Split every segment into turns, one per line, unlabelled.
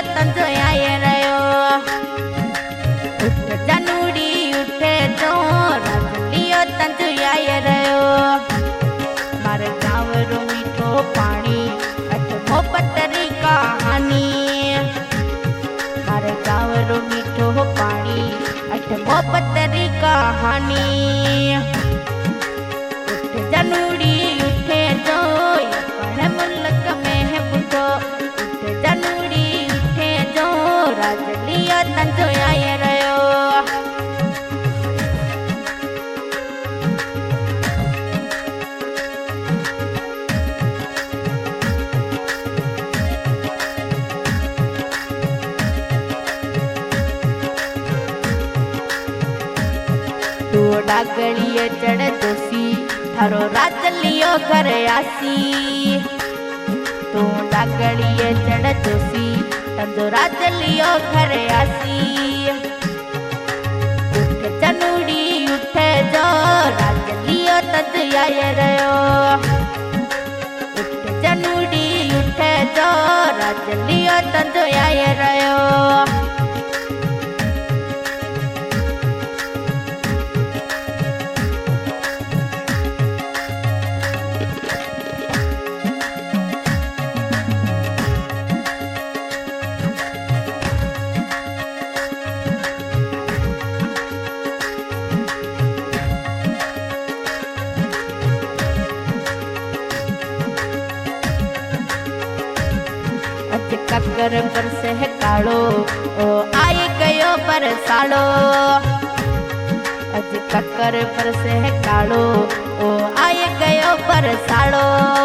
तंजो आए रयो उठ जनूड़ी उठे जो राजलियो तंजो आए रयो मारे गाँव रो मीठो पानी अठ मोहब्बतरी कहानी मारे गाँव रो मीठो पानी अठ मोहब्बतरी कहानी उठ जनूड़ी उठे जो पण मुल्क में है बुढ़ो उठ जनूड़ी उठे जो राजलियो तंजो आए रयो तू डागलिए चढ़ दोसी थारो राजलियो घर आसी तू डागलिए चढ़ दोसी तंजो राजलियो घर आसी उठ जनूड़ी उठे जो राजलियो तंजो आए रयो उठ जनूड़ी उठे जो राजलियो तंजो आए रयो ककर पर से काड़ो ओ आई गयो बरसाड़ो अज ककर पर से काड़ो ओ आई गयो बरसाड़ो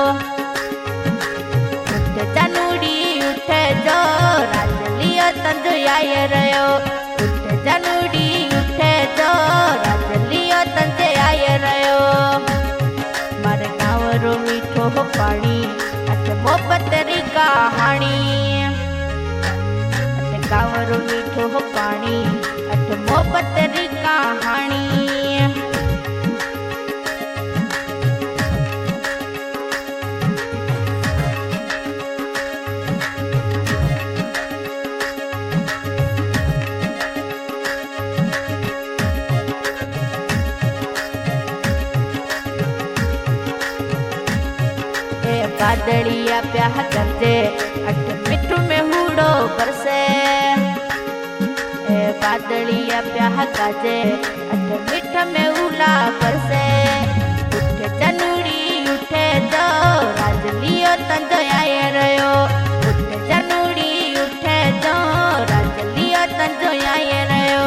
उठ जनूड़ी उठे जो राजलियो तंजो आए रयो उठ जनूड़ी उठे जो राजलियो तंजो आए रयो मारे गाँव रो मीठो पानी अठ मोहब्बतरी कहानी अठ गाँव रो मीठो पानी अठ मोहब्बतरी कहानी बादलिया प्याह करजे अठ मिठू में हूड़ो बरसे बादलिया प्याह करजे अठ मिठ में उला बरसे उठ जनूड़ी उठे जो राजलियो तंजो आए रयो उठ जनूड़ी उठे जो राजलियो तंजो आए रयो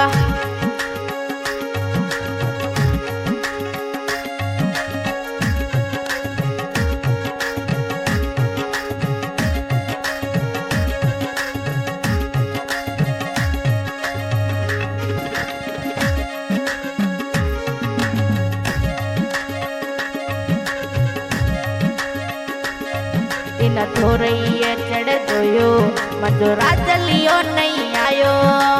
न थोरइए चढ़ दोयो मजो राजलियो नहीं आयो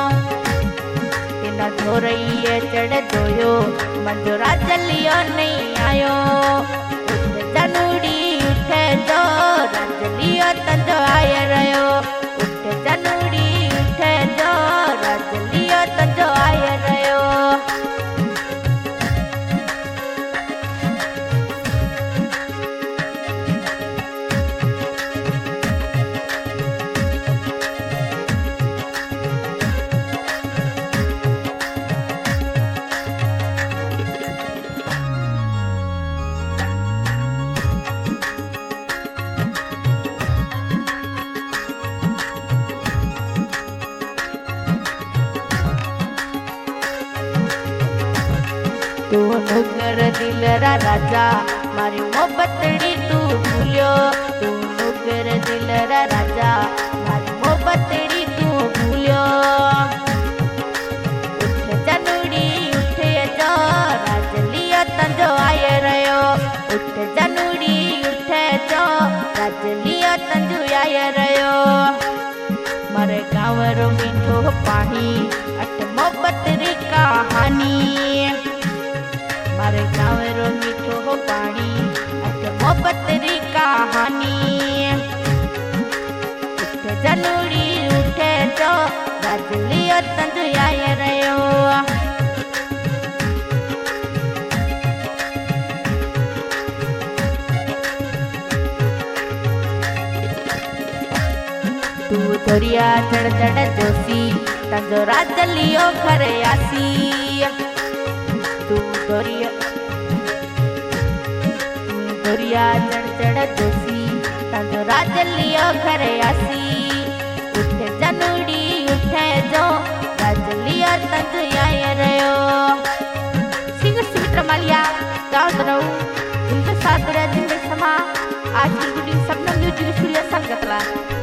न थोरइए चढ़ दोयो मजो राजलियो नहीं आयो उठ जनूड़ी उठे जो राजलियो तंजो आए रयो उठ जनूड़ी उठे जो राजलियो तंजो आए रयो तू नुगर दिलरा राजा मारी मोहब्बतड़ी तू भूलियो तू नुगर दिलरा राजा मारी मोहब्बतड़ी तू भूलियो उठ जनूड़ी उठे जो राजलियो तंजो आए रयो उठ जनूड़ी उठे जो राजलियो तंजो आए रयो मारे गाँव रो मीठो पानी अठ मोहब्बतरी कहानी मारे गाँव रो मीठो पानी अठ मोहब्बतरी कहानी उठ जनूड़ी उठे जो राज लियो तंज आए रयो। तू धोरिया चढ़ चढ़ जोशी तंजो राज लियो घरे आसी। तू धोरिया चढ़ चढ़ जोशी तंजो राज लियो घरे आसी। उठे जनूड़ी उठे जो राज लियो तंज आए रयो। सिंह सुमित्रा मालिया गाँव दरऊ उनके साथ रह जिंदे समा आज की गुडी सपना म्यूजिक स्टूडियो संगतला।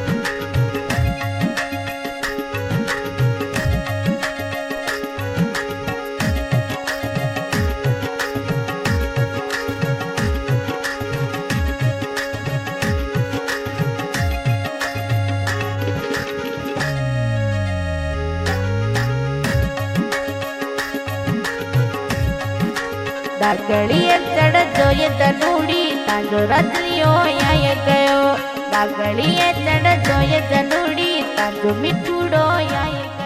दागड़िए चढ़ जो ये जनूड़ी तांजो रजलियो आए गयो। दागड़िए चढ़ जो ये जनूड़ी तांजो मिठूड़ो आए।